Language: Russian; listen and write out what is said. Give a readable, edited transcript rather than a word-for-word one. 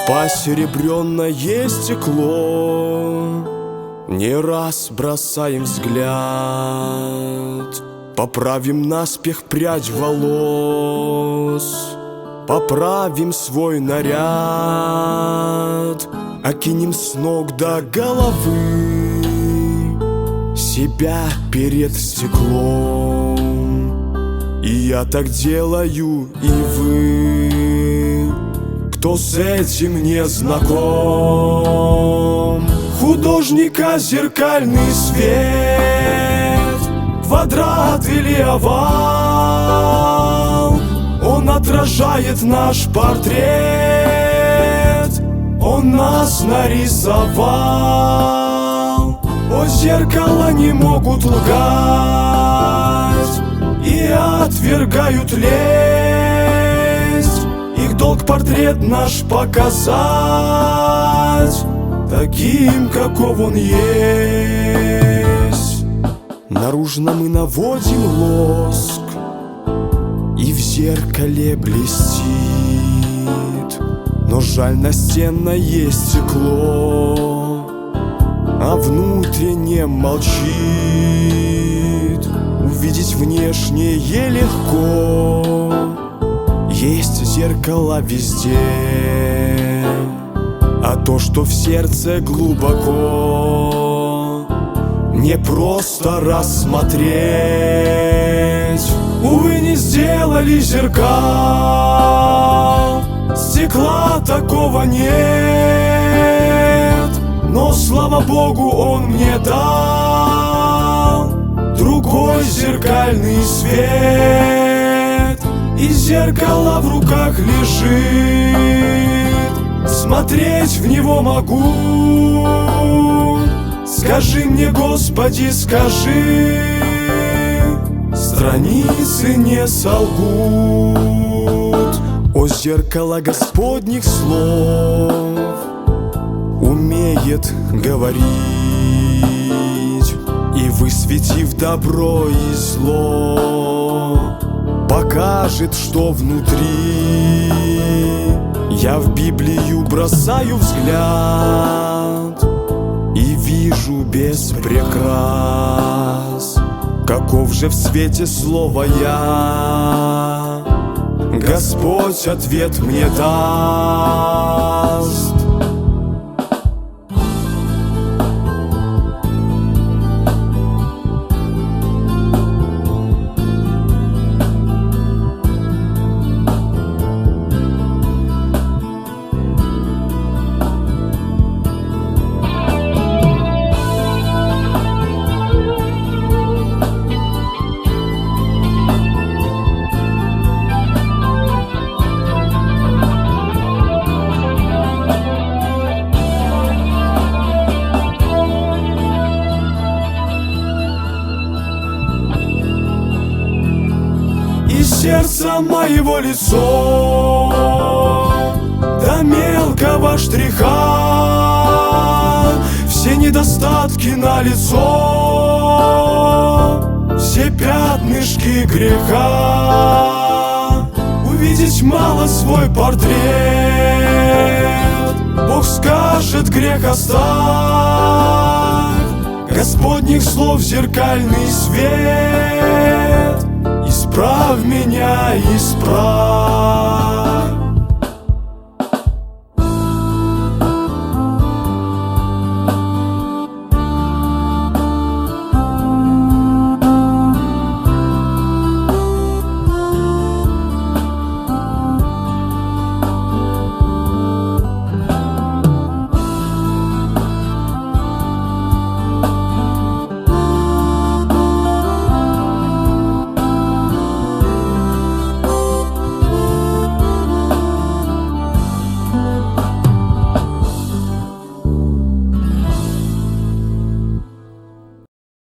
посеребренное стекло не раз бросаем взгляд. Поправим наспех прядь волос, поправим свой наряд, окинем с ног до головы себя перед стеклом. И я так делаю, и вы, кто с этим не знаком. Художника зеркальный свет, квадрат или овал, он отражает наш портрет, он нас нарисовал. О, зеркала не могут лгать и отвергают лесть. Их долг портрет наш показать таким, каков он есть. Наружно мы наводим лоск, и в зеркале блестит, но жаль, настенное стекло, а внутренне молчит. Увидеть внешнее легко, есть зеркало везде, а то, что в сердце глубоко, не просто рассмотреть. Увы, не сделали зеркал, стекла такого нет, но, слава Богу, он мне дал другой зеркальный свет. И зеркало в руках лежит, смотреть в него могу. Скажи мне, Господи, скажи, страницы не солгут. О, зеркало Господних слов умеет говорить, и, высветив добро и зло, покажет, что внутри. Я в Библию бросаю взгляд и вижу без прикрас, каков же в свете слова я. Господь ответ мне даст. Сердца моего лицо до мелкого штриха, все недостатки на лицо, все пятнышки греха. Увидеть мало свой портрет, Бог скажет: грех оставь. Господних слов зеркальный свет, исправь меня, исправь.